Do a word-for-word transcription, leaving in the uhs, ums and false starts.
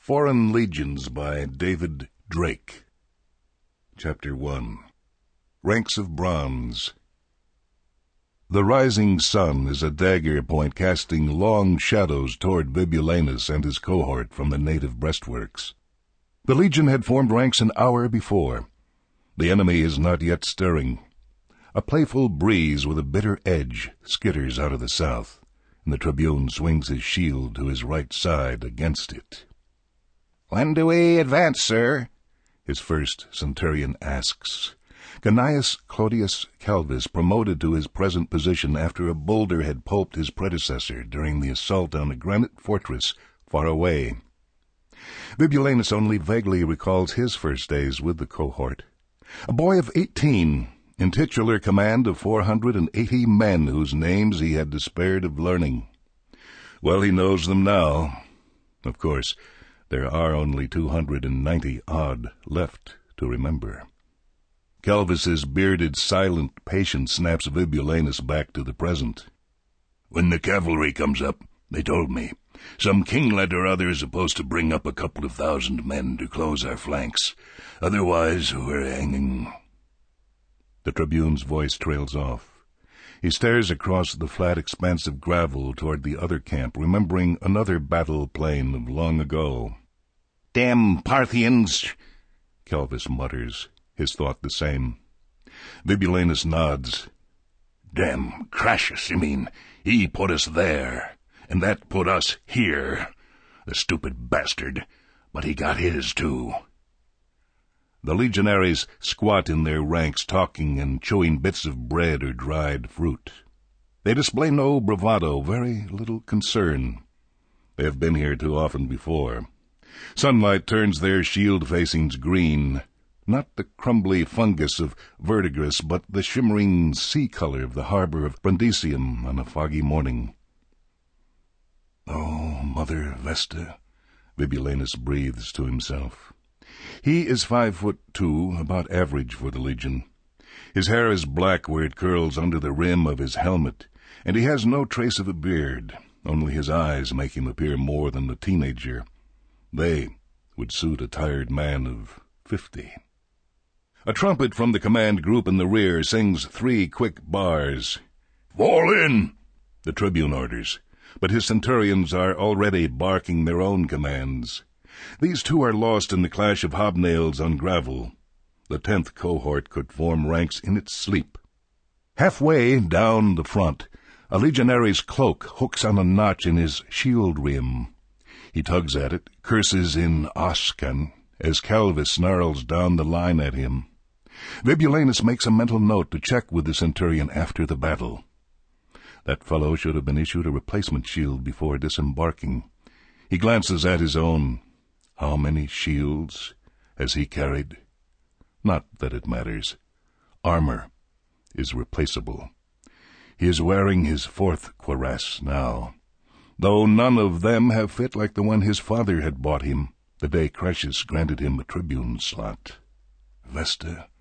Foreign Legions by David Drake. Chapter one. Ranks of Bronze. The rising sun is a dagger point casting long shadows toward Vibulanus and his cohort from the native breastworks. The legion had formed ranks an hour before. The enemy is not yet stirring. A playful breeze with a bitter edge skitters out of the south, and the tribune swings his shield to his right side against it. "When do we advance, sir?" his first centurion asks. Gnaeus Clodius Calvus, promoted to his present position after a boulder had pulped his predecessor during the assault on a granite fortress far away. Vibulanus only vaguely recalls his first days with the cohort. A boy of eighteen, in titular command of four hundred and eighty men whose names he had despaired of learning. Well, he knows them now. Of course, there are only two hundred and ninety-odd left to remember. Calvus's bearded, silent patience snaps Vibulanus back to the present. "When the cavalry comes up, they told me, some kinglet or other is supposed to bring up a couple of thousand men to close our flanks. Otherwise, we're hanging." The tribune's voice trails off. He stares across the flat expanse of gravel toward the other camp, remembering another battle plain of long ago. "Damn Parthians!" Calvus mutters, his thought the same. Vibulanus nods. "Damn Crassus, you mean. He put us there, and that put us here. The stupid bastard, but he got his too." The legionaries squat in their ranks, talking and chewing bits of bread or dried fruit. They display no bravado, very little concern. They have been here too often before. Sunlight turns their shield facings green, not the crumbly fungus of verdigris, but the shimmering sea color of the harbor of Brundisium on a foggy morning. "Oh, Mother Vesta," Vibulanus breathes to himself. He is five foot two, about average for the legion. His hair is black where it curls under the rim of his helmet, and he has no trace of a beard. Only his eyes make him appear more than a teenager. They would suit a tired man of fifty. A trumpet from the command group in the rear sings three quick bars. "Fall in!" the tribune orders, but his centurions are already barking their own commands. These two are lost in the clash of hobnails on gravel. The tenth cohort could form ranks in its sleep. Halfway down the front, a legionary's cloak hooks on a notch in his shield rim. He tugs at it, curses in Oscan, as Calvus snarls down the line at him. Vibulanus makes a mental note to check with the centurion after the battle. That fellow should have been issued a replacement shield before disembarking. He glances at his own. How many shields has he carried? Not that it matters. Armor is replaceable. He is wearing his fourth cuirass now, though none of them have fit like the one his father had bought him the day Crassus granted him a tribune slot. Vesta,